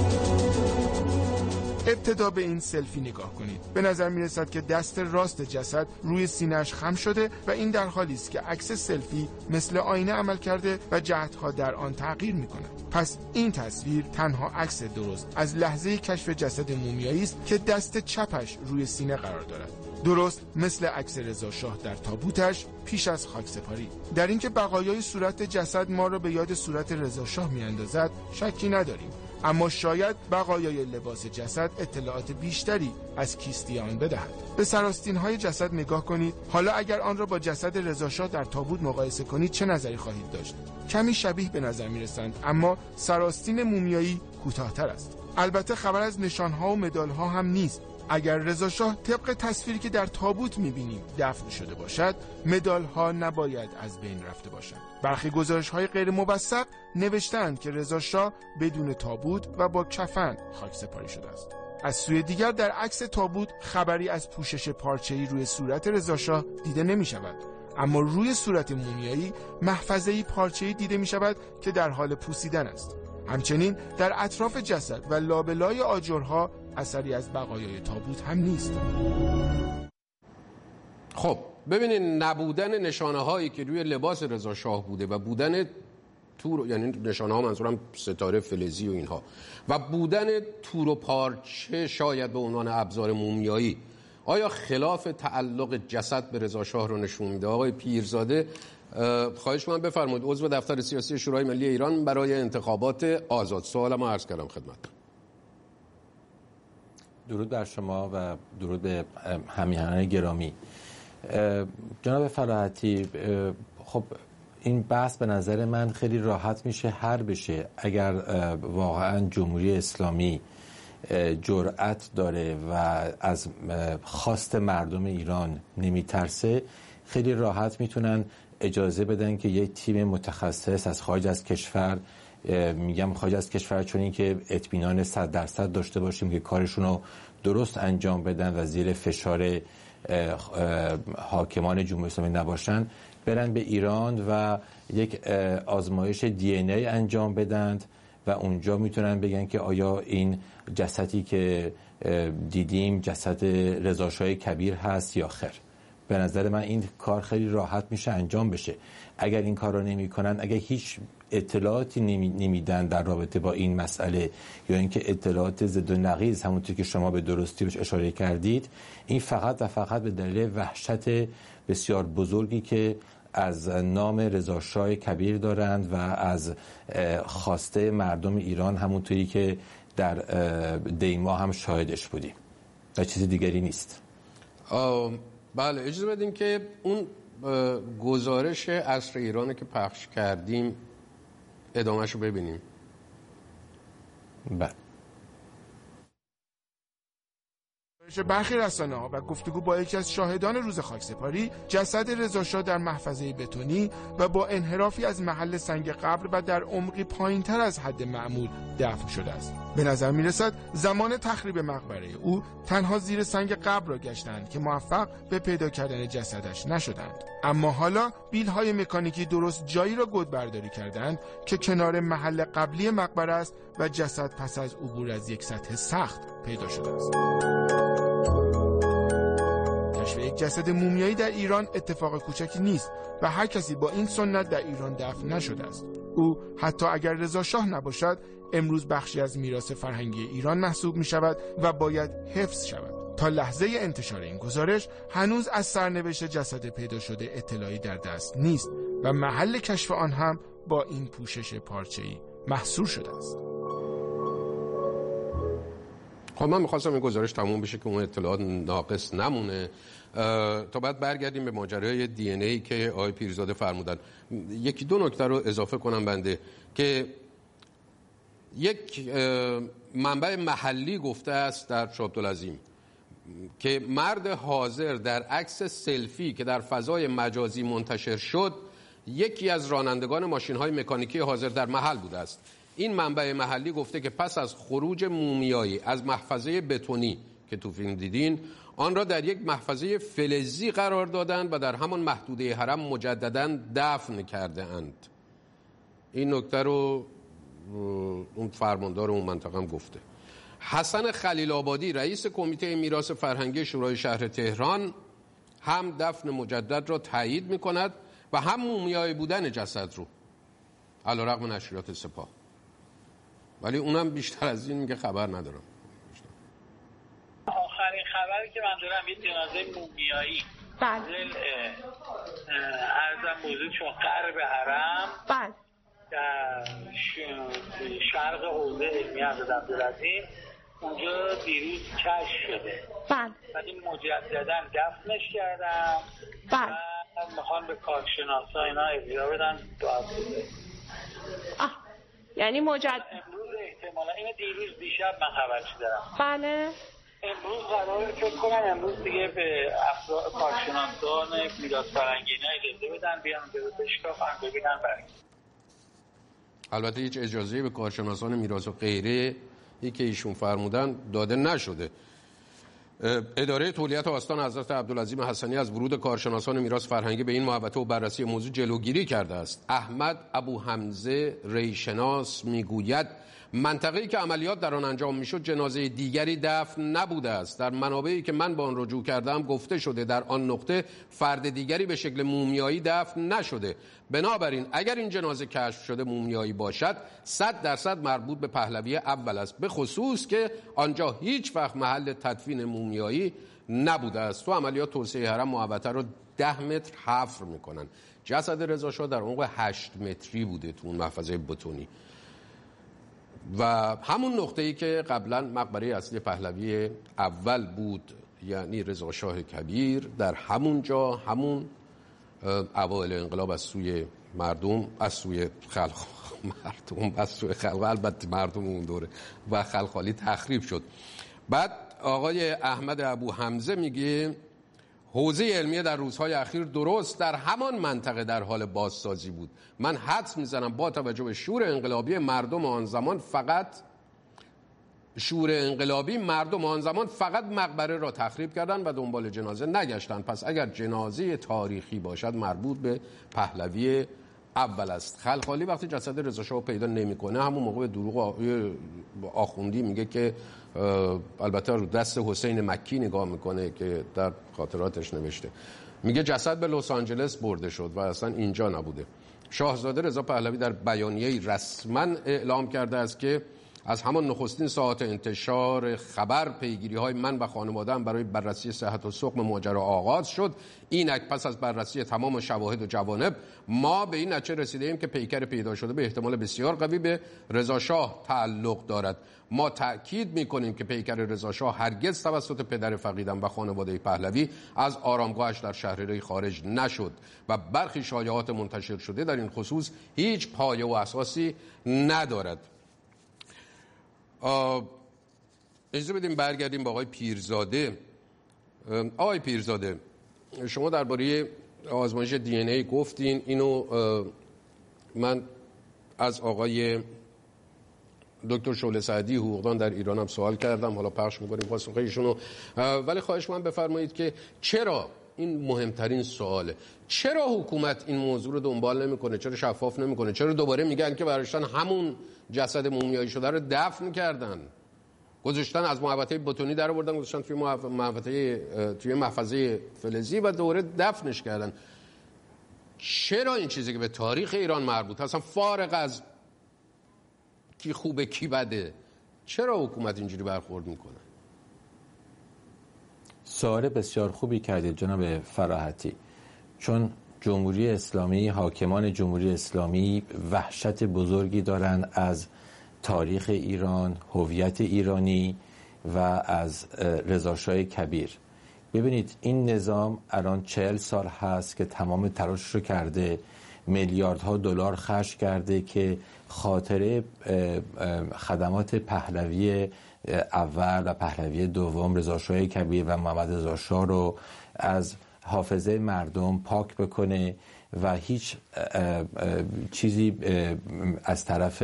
ابتدا به این سلفی نگاه کنید. به نظر می رسد که دست راست جسد روی سینه‌اش خم شده و این در حالی است که عکس سلفی مثل آینه عمل کرده و جهت‌ها در آن تغییر می کند. پس این تصویر تنها عکس درست از لحظه کشف جسد مومیایی است که دست چپش روی سینه قرار دارد، درست مثل عکس رضا شاه در تابوتش پیش از خاکسپاری. در اینکه بقایای صورت جسد ما را به یاد صورت رضا شاه می‌اندازد شکی نداریم، اما شاید بقایای لباس جسد اطلاعات بیشتری از کیستی آن بدهد. به سراستین‌های جسد نگاه کنید. حالا اگر آن را با جسد رضا شاه در تابوت مقایسه کنید چه نظری خواهید داشت؟ کمی شبیه به نظر می‌رسند، اما سراستین مومیایی کوتاه‌تر است. البته خبر از نشان‌ها و مدال‌ها هم نیست. اگر رضا شاه طبق تصویری که در تابوت می‌بینیم دفن شده باشد، مدال‌ها نباید از بین رفته باشند. برخی گزارش‌های غیر موثق نوشتند که رضا شاه بدون تابوت و با کفن خاکسپاری شده است. از سوی دیگر در عکس تابوت خبری از پوشش پارچه‌ای روی صورت رضا شاه دیده نمی‌شود، اما روی صورت مومیایی محفظه‌ای پارچه‌ای دیده می‌شود که در حال پوسیدن است. همچنین در اطراف جسد و لابلای آجرها اثری از بقایای تابوت هم نیست. خب ببینید، نبودن نشانه هایی که روی لباس رضا شاه بوده و بودن تور، یعنی نشانه ها منظورم ستاره فلزی و اینها، و بودن تور و پارچه شاید به عنوان ابزار مومیایی، آیا خلاف تعلق جسد به رضا شاه رو نشون میده؟ آقای پیرزاده خواهش من بفرمایید، عضو دفتر سیاسی شورای ملی ایران برای انتخابات آزاد. سوالمو عرض کردم خدمت. درود بر شما و درود به همیهنان گرامی. جناب فلاحتی، خب این بحث به نظر من خیلی راحت میشه حل بشه اگر واقعا جمهوری اسلامی جرأت داره و از خواست مردم ایران نمیترسه. خیلی راحت میتونن اجازه بدن که یک تیم متخصص از خارج از کشور، میگم خارج از کشور چون این که اطمینان صد درصد داشته باشیم که کارشون رو درست انجام بدن و زیر فشار حاکمان جمهوری اسلامی نباشن، برن به ایران و یک آزمایش دی ان ای انجام بدند و اونجا میتونن بگن که آیا این جسدی که دیدیم جسد رضا شاه کبیر هست یا خیر. به نظر من این کار خیلی راحت میشه انجام بشه. اگر این کار رو نمیکنن، اگر هیچ اطلاعاتی نمیدن در رابطه با این مسئله یا اینکه اطلاعات ضد و نقیض همونطور که شما به درستی بهش اشاره کردید، این فقط و فقط به دلیل وحشت بسیار بزرگی که از نام رضاشاه کبیر دارند و از خواسته مردم ایران همونطوری که در دیما هم شاهدش بودیم و چیز دیگری نیست. بله اجازه بدین که اون گزارش عصر ایران که پخش کردیم ادامهش رو ببینیم. بله. برخی رسانه‌ها و گفتگو با یکی از شاهدان روز خاکسپاری، جسد رضاشاه در محفظه بتونی و با انحرافی از محل سنگ قبر و در عمقی پایین‌تر از حد معمول دفن شده است. به نظر می‌رسد زمان تخریب مقبره او تنها زیر سنگ قبر را گشتند که موفق به پیدا کردن جسدش نشدند. اما حالا بیل‌های مکانیکی درست جایی را گودبرداری کردند که کنار محل قبلی مقبره است و جسد پس از عبور از یک سطح سخت پیدا شده است. کشف یک جسد مومیایی در ایران اتفاق کوچکی نیست و هر کسی با این سنت در ایران دفن نشده است. او حتی اگر رضاشاه نباشد امروز بخشی از میراث فرهنگی ایران محسوب می شود و باید حفظ شود. تا لحظه انتشار این گزارش هنوز از سرنوشت جسد پیدا شده اطلاعی در دست نیست و محل کشف آن هم با این پوشش پارچه‌ای محصور شده است. خب من میخواستم این گزارش تموم بشه که اون اطلاعات ناقص نمونه تا بعد برگردیم به ماجرای دی ان ای که آقای پیرزاده فرمودن. یکی دو نکته رو اضافه کنم بنده که یک منبع محلی گفته است در شاه عبدالعظیم که مرد حاضر در عکس سلفی که در فضای مجازی منتشر شد یکی از رانندگان ماشین‌های مکانیکی حاضر در محل بوده است. این منبع محلی گفته که پس از خروج مومیایی از محفظه بتونی که تو فیلم دیدین، آن را در یک محفظه فلزی قرار دادند و در همان محدوده حرم مجدداً دفن کرده اند. این نکته رو اون فرماندار اون منطقه هم گفته. حسن خلیل آبادی رئیس کمیته میراث فرهنگی شورای شهر تهران هم دفن مجدد را تایید می‌کند و هم مومیایی بودن جسد رو علیرغم نشریات سپاه. ولی اونم بیشتر از این میگه خبر ندارم. آخرین خبری که من دارم یه جنازه مومیایی بله ارزم موضوع چون غرب حرم بله در شرق حوزه علمی حضرت عبدالعظیم اونجا دیروز کشف شده. بله ولی مجددا دفنش کردن. بله و میخوان به کارشناسا اینا اجرا بدن دو هفته. آه یعنی مجدد امروز احتمالا اینو دیروز دیشب من خبرش دارم. بله امروز قراره فکر کنم امروز دیگه به افراد کارشناسان میراث فرهنگی اینا اجازه بدن بیان به بشکافن ببینن برای. البته هیچ اجازه‌ای به کارشناسان میراث و غیره ای که ایشون فرمودن داده نشده. اداره تولیت آستان حضرت عبدالعظیم حسنی از ورود کارشناسان میراث فرهنگی به این محوطه و بررسی موضوع جلوگیری کرده است. احمد ابو حمزه ریشناس میگوید منطقه‌ای که عملیات در آن انجام میشد جنازه دیگری دفن نبوده است. در منابعی که من با آن رجوع کردم گفته شده در آن نقطه فرد دیگری به شکل مومیایی دفن نشده. بنابراین اگر این جنازه کشف شده مومیایی باشد صد درصد مربوط به پهلوی اول است، به خصوص که آنجا هیچ وقت محل تدفین مومیایی نبوده است. تو عملیات توسعه حرم محوطه رو ده متر حفر میکنن. جسد رضاشاه در عمق هشت متری بوده تو اون محفظه بتونی و همون نقطه‌ای که قبلا مقبره اصلی پهلوی اول بود، یعنی رضاشاه کبیر، در همون جا همون اوایل انقلاب از سوی مردم از سوی خلق مردم از سوی خلق البته مردم اون دوره و خلخالی تخریب شد. بعد آقای احمد ابو حمزه میگه حوزه علمیه در روزهای اخیر درست در همان منطقه در حال بازسازی بود. من حدس میزنم با توجه به شور انقلابی مردم آن زمان فقط شور انقلابی مردم آن زمان فقط مقبره را تخریب کردند و دنبال جنازه نگشتند. پس اگر جنازه تاریخی باشد مربوط به پهلوی اول است. خلخالی وقتی جسد رضاشاه پیدا نمیکنه همون موقع به دروغ آخوندی میگه که البته رو دست حسین مکی نگاه میکنه که در خاطراتش نوشته. میگه جسد به لس آنجلس برده شد و اصلا اینجا نبوده. شاهزاده رضا پهلوی در بیانیه‌ای رسما اعلام کرده است که از همان نخستین ساعات انتشار خبر پیگیری‌های من و خانواده‌ام برای بررسی صحت و سقم ماجرا آغاز شد. اینک پس از بررسی تمام شواهد و جوانب ما به این نتیجه رسیده‌ایم که پیکر پیدا شده به احتمال بسیار قوی به رضا شاه تعلق دارد. ما تأکید می‌کنیم که پیکر رضا شاه هرگز توسط پدر فقیدم و خانواده پهلوی از آرامگاهش در شهر ری خارج نشد و برخی شایعات منتشر شده در این خصوص هیچ پایه و اساسی ندارد. اجازه بدیم برگردیم با آقای پیرزاده. آقای پیرزاده، شما درباره آزمایش دی ان ای گفتین، اینو من از آقای دکتر شعله سعدی حقوقدان در ایران هم سوال کردم، حالا پخش می‌کنیم پاسخ ایشونو، ولی خواهش من بفرمایید که چرا این مهمترین سواله، چرا حکومت این موضوع رو دنبال نمی‌کنه، چرا شفاف نمی‌کنه، چرا دوباره میگن که براشتن همون جسد مومیایی شده رو دفن کردن، گذاشتن از محوطه بتونی در آوردن گذاشتن توی محوطه توی محفظه فلزی و دوباره دفنش کردن. چرا این چیزی که به تاریخ ایران مربوط اصلا فارغ از کی خوبه کی بده، چرا حکومت اینجوری برخورد میکنه؟ سوال بسیار خوبی کردید جناب فراحتی، چون جمهوری اسلامی، حاکمان جمهوری اسلامی وحشت بزرگی دارن از تاریخ ایران، هویت ایرانی و از رضاشاه کبیر. ببینید این نظام الان چهل سال هست که تمام تلاش رو کرده، میلیاردها دلار خرج کرده که خاطره خدمات پهلوی اول و پهلوی دوم رضاشاه کبیر و محمد رضا شاه رو از حافظه مردم پاک بکنه و هیچ چیزی از طرف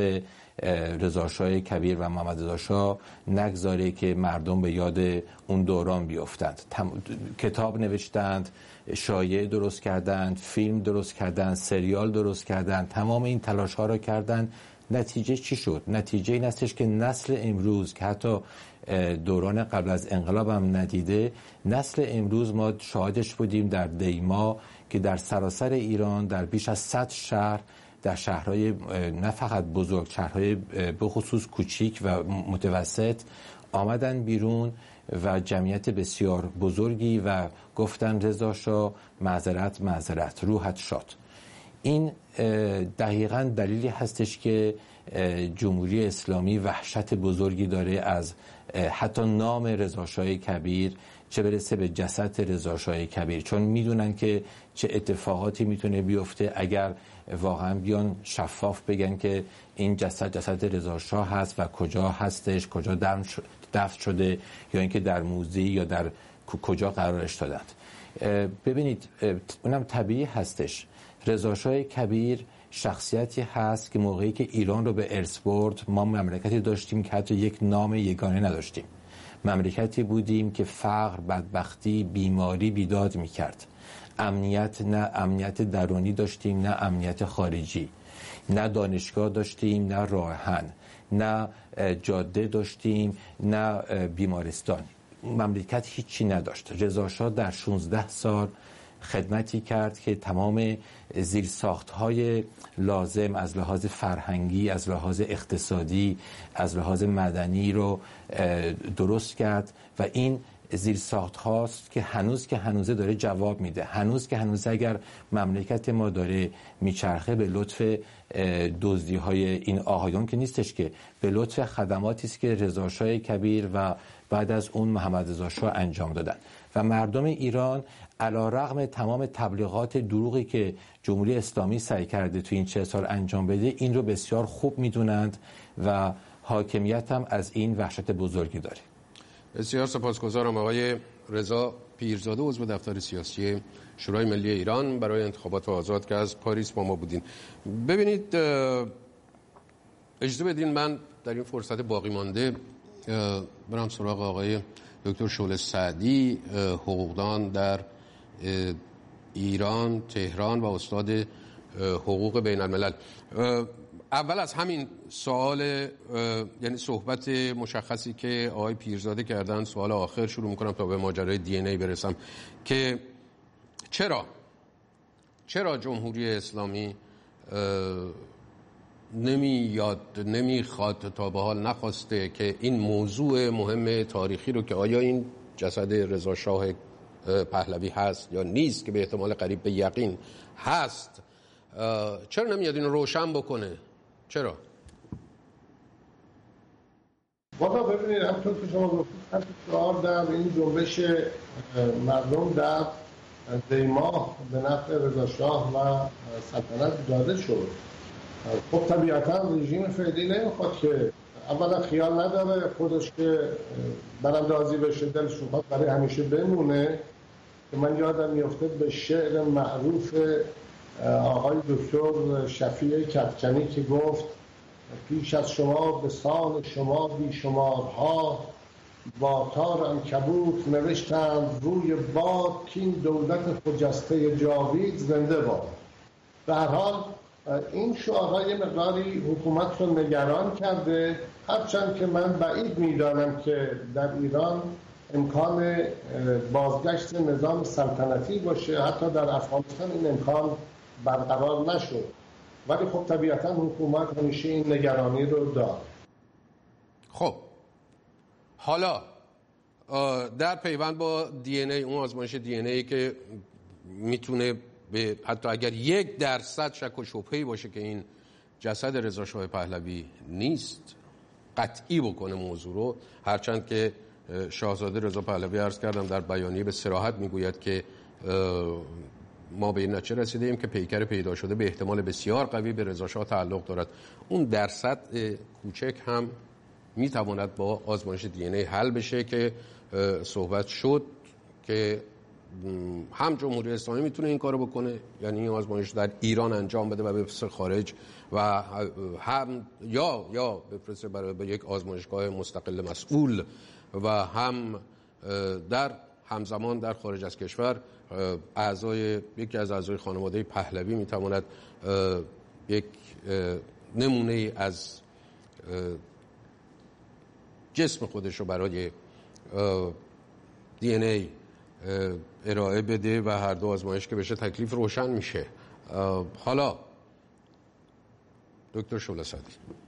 رضاشاه کبیر و محمد رضا شاه نگذاره که مردم به یاد اون دوران بیفتند. کتاب نوشتند، شایعه درست کردند، فیلم درست کردند، سریال درست کردند، تمام این تلاش ها را کردند. نتیجه چی شد؟ نتیجه این استش که نسل امروز که حتی دوران قبل از انقلاب هم ندیده، نسل امروز ما شاهدش بودیم در دیما که در سراسر ایران در بیش از صد شهر، در شهرهای نه فقط بزرگ، شهرهای به خصوص کوچیک و متوسط آمدن بیرون و جمعیت بسیار بزرگی و گفتن رضا شاه معذرت معذرت روحت شاد. این دقیقاً دلیلی هستش که جمهوری اسلامی وحشت بزرگی داره از حتی نام رضاشاه کبیر، چه برسه به جسد رضاشاه کبیر، چون میدونن که چه اتفاقاتی میتونه بیفته اگر واقعا بیان شفاف بگن که این جسد جسد رضاشاه هست و کجا هستش، کجا دفن شده، یا اینکه در موزه یا در کجا قرارش دادند. ببینید اونم طبیعی هستش. رضاشاه کبیر شخصیتی هست که موقعی که ایران رو به ارث برد ما مملکتی داشتیم که حتی یک نام یگانه نداشتیم. مملکتی بودیم که فقر، بدبختی، بیماری بیداد میکرد. امنیت نه امنیت درونی داشتیم نه امنیت خارجی، نه دانشگاه داشتیم نه راهن، نه جاده داشتیم نه بیمارستان. مملکت هیچی نداشت. رضاشاه در شانزده سال خدمتی کرد که تمام زیرساخت‌های لازم از لحاظ فرهنگی، از لحاظ اقتصادی، از لحاظ مدنی رو درست کرد و این زیرساخت هاست که هنوز که هنوزه داره جواب میده. هنوز که هنوز اگر مملکت ما داره میچرخه به لطف دزدی های این آقایون که نیستش، که به لطف خدماتی است که رضاشاه کبیر و بعد از اون محمد رضا شاه انجام دادن و مردم ایران علیرغم تمام تبلیغات دروغی که جمهوری اسلامی سعی کرده تو این چه سال انجام بده این رو بسیار خوب میدونند و حاکمیت هم از این وحشت بزرگی داره. بسیار سپاسگزارم آقای رضا پیرزاده، عضو دفتر سیاسی شورای ملی ایران برای انتخابات آزاد که از پاریس با ما بودین. ببینید اجازه بدین من در این فرصت باقی مانده برم سراغ آقای دکتر شعله سعدی، حقوقدان در ایران، تهران و استاد حقوق بین الملل. اول از همین سوال، یعنی صحبت مشخصی که آقای پیرزاده کردن، سوال آخر شروع میکنم تا به ماجرای دی ان ای برسم، که چرا چرا جمهوری اسلامی نمیاد نمیخواد تا به حال نخواسته که این موضوع مهم تاریخی رو که آیا این جسد رضا شاه پهلوی هست یا نیست که به احتمال قریب به یقین هست، چرا نمیاد اینو روشن بکنه؟ چرا؟ والا ببینید، همونطور که شما گفتید خط شعار در این جنبش مردم در دیماه به نفع رضا شاه و سلطنت داده شد. خب طبیعتا رژیم فعلی نمیخواد که اولا خیال نداره خودش که براندازی بشه، دلش میخواد برای همیشه بمونه. که من یادم میفته به شعر معروف آقای دکتر شفیع کفکنی که گفت پیش از شما به سان شما بیشمارها با تار عنکبوت نوشتند روی باد که این دولت خجسته جاوید زنده باد. به هر حال این شعارهای مقداری حکومت رو نگران کرده، هرچند که من بعید میدانم که در ایران امکان بازگشت نظام سلطنتی باشه. حتی در افغانستان این امکان برقرار نشد، ولی خب طبیعتا حکومت همیشه این نگرانی رو دارد. خب حالا در پیوند با دی ان ای، اون آزمایش دی ان ای که میتونه به حتی اگر یک درصد شک و شبهه‌ای باشه که این جسد رضا شاه پهلوی نیست قطعی بکنه موضوع رو، هرچند که شاهزاده رضا پهلوی عرض کردم در بیانیه به صراحت میگوید که ما به این نتیجه رسیدیم که پیکر پیدا شده به احتمال بسیار قوی به رضا شاه تعلق دارد. اون درصد کوچک هم میتواند با آزمایش دی ان ای حل بشه که صحبت شد که هم جمهوری اسلامی میتونه این کارو بکنه، یعنی این آزمایش در ایران انجام بده و بفرسته خارج، و هم یا یا بفرسته برای به یک آزمایشگاه مستقل مسئول، و هم در همزمان در خارج از کشور اعضای یکی از اعضای خانواده پهلوی میتواند یک نمونه از جسم خودش رو برای دی ان ای ارائه بده و هر دو آزمایش که بشه تکلیف روشن میشه. حالا دکتر شعله صدی،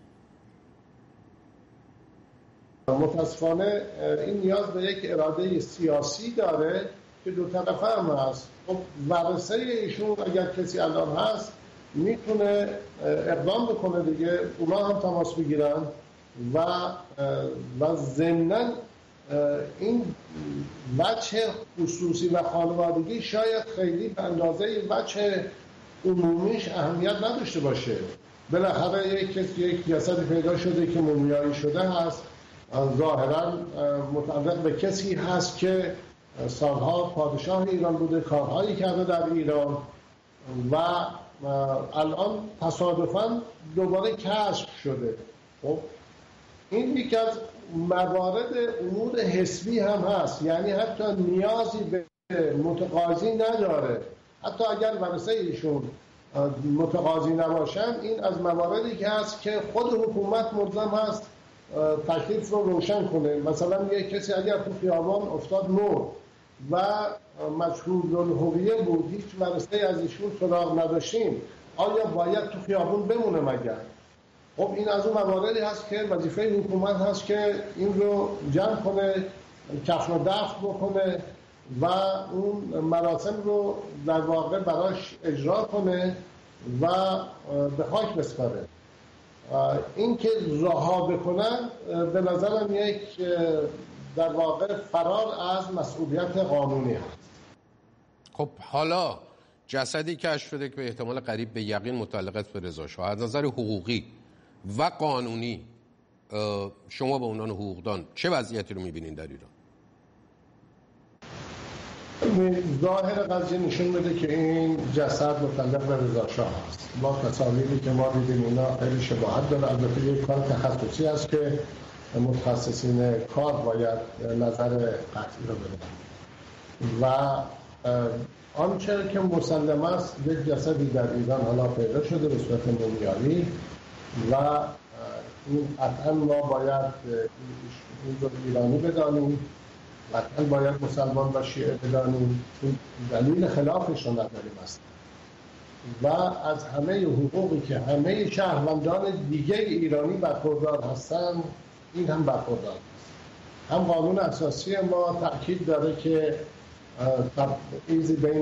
متاسفانه این نیاز به یک اراده سیاسی داره که دو طرفه هم هست. خب ورثه ایشون اگر کسی الان هست میتونه اقدام بکنه دیگه، اونا هم تماس بگیرن و و ضمناً این وجه خصوصی و خانوادگی شاید خیلی به اندازه وجه عمومیش اهمیت نداشته باشه. بالاخره یک کسی یک جسد پیدا شده که مومیایی شده هست، ظاهراً متعلق به کسی هست که سالها پادشاه ایران بوده، کارهایی کرده در ایران و الان تصادفاً دوباره کشف شده. خب این یکی از موارد امور حسبی هم هست، یعنی حتی نیازی به متقاضی نداره. حتی اگر ورثه ایشون متقاضی نباشن، این از مواردی که هست که خود حکومت ملزم هست تکلیف رو روشن کنه. مثلا یک کسی اگر تو خیابان افتاد مرد و مجهول الهویه بود، هیچ ورثه از ایشون سراغ نداشتیم، آیا باید تو خیابون بمونه مگر؟ خب این از اون مواردی هست که وظیفه حکومت هست که این رو جمع کنه، کفن و دفن بکنه و اون مراسم رو در واقع براش اجرا کنه و به خاک بسپاره. این که رها بکنن به نظرم یک در واقع فرار از مسئولیت قانونی هست. خب حالا جسدی کشف شده که به احتمال قریب به یقین متعلق به رضا شاه، از نظر حقوقی و قانونی شما به عنوان حقوقدان چه وضعیتی رو می‌بینید در ایران؟ ظاهر قضیه نشون میده که این جسد متعلق به رضا شاه است. با تصاویری که ما دیدیم اینا خیلی شباهت داره. البته یک کار تخصصی است که متخصصین کار باید نظر قطعی رو بدن. و آنچه که مسلم است یک جسدی در ایران حالا پیدا شده به صورت مومیایی و این قطعا ما باید این رو ایرانی بدانیم قطعا باید مسلمان و شیعه بدانیم، دلیل خلافش رو نداریم است و از همه حقوقی که همه شهروندان دیگه ایرانی برخوردار هستن این هم برخوردار است. هم قانون اساسی ما تأکید داره که تبعیضی بین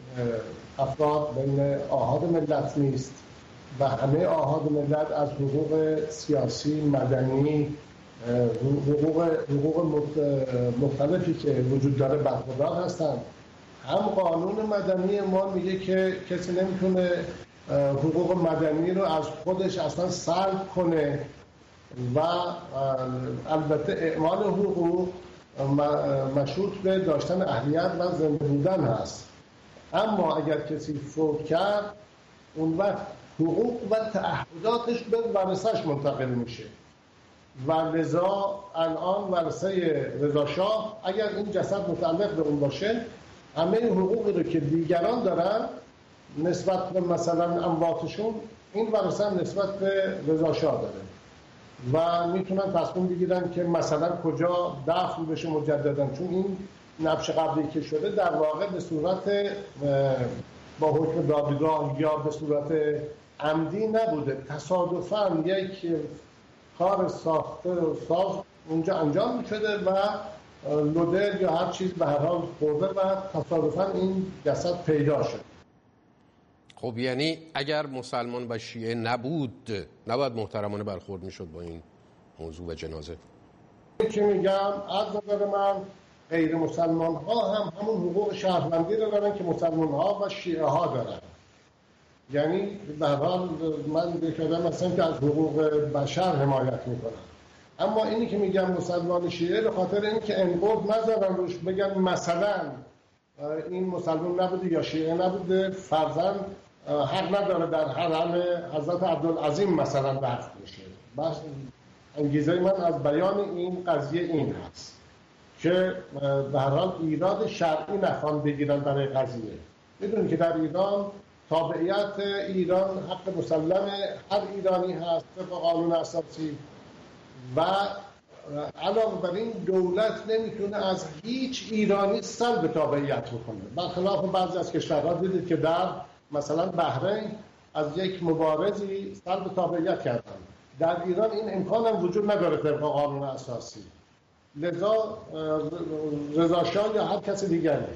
افراد بین آحاد ملت نیست و همه آحاد ملت از حقوق سیاسی، مدنی، حقوق حقوق مختلفی که وجود داره برخوردار هستند. هم قانون مدنی ما میگه که کسی نمیتونه حقوق مدنی رو از خودش اصلا سلب کنه و البته اعمال حقوق مشروط به داشتن اهلیت و زنده بودن هست. اما اگر کسی فوت کرد اون وقت حقوق و تعهداتش به ورثه‌اش منتقل میشه و لذا الان ورثه رضا شاه اگر این جسد متعلق به اون باشه همه حقوقی رو که دیگران دارن نسبت به مثلا امواتشون این ورثه هم نسبت به رضا شاه داره و میتونن تصمیم بگیرن که مثلا کجا دفن بشه مجددا، چون این نبش قبلی که شده در واقع به صورت با حکم دادگاه یا به صورت عمدی نبوده، تصادفاً یک کار ساخته و ساز اونجا انجام شده و لودر یا هر چیز به هر حال خورده و تصادفاً این جسد پیدا شد. خب یعنی اگر مسلمان و شیعه نبود نباید محترمانه برخورد میشد با این موضوع و جنازه؟ که میگم از نظر من غیر مسلمان ها هم همون حقوق شهروندی رو دارن که مسلمان ها و شیعه ها دارن. یعنی به هر حال من بکردم مثلا که از حقوق بشر حمایت میکنم، اما اینی که میگم مسلمان شیعه به خاطر این که انقد نذارن روش بگن مثلا این مسلمان نبوده یا شیعه نبوده فرضاً حق نداره در حرم حضرت عبدالعظیم مثلا دفن بشه. بس انگیزه من از بیان این قضیه این هست که به هر حال ایراد شرعی نخوان بگیرن برای قضیه. میدونی که در ایران تابعیت ایران حق مسلم هر ایرانی هست طبق قانون اساسی و علاوه بر این دولت نمیتونه از هیچ ایرانی سلب تابعیت بکنه، برخلاف بعضی از کشورها دیدید که در مثلا بحرین از یک مبارزی سلب تابعیت کردن. در ایران این امکان هم وجود نداره طبق قانون اساسی. لذا رضا شاه یا هر کس دیگری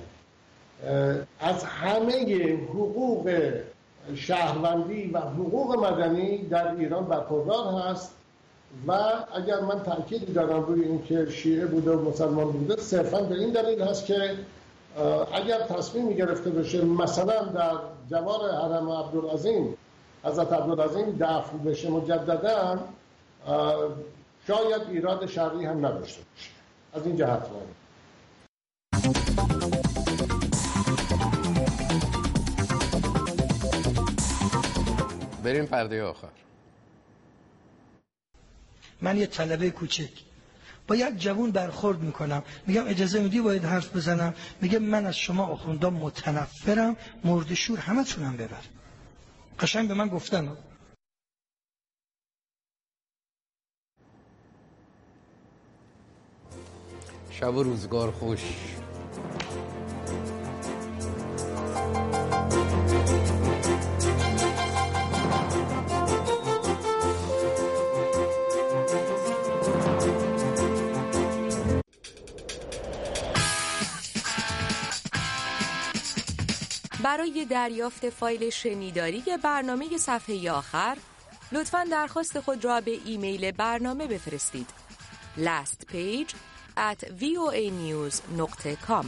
از همه حقوق شهروندی و حقوق مدنی در ایران برخوردار هست و اگر من تأکید دارم روی اینکه شیعه بوده و مسلمان بوده صرفاً به این دلیل هست که اگر تصمیمی گرفته بشه مثلا در جوار حرم عبدالعظیم حضرت عبدالعظیم دفن بشه مجددا شاید ایراد شرعی هم نداشته باشه. از این جهت بود. بریم پرده آخر. من یه طلبه کوچک با یک جوون برخورد میکنم، میگم اجازه میدی باید حرف بزنم، میگه من از شما آخوندان متنفرم، مرد شور همه تونم ببر. قشنگ به من گفتن شب و روزگار خوش. برای دریافت فایل شنیداری برنامه صفحه آخر لطفاً درخواست خود را به ایمیل برنامه بفرستید last page at voanews dot com.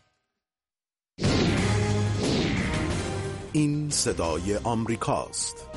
این صدای آمریکاست.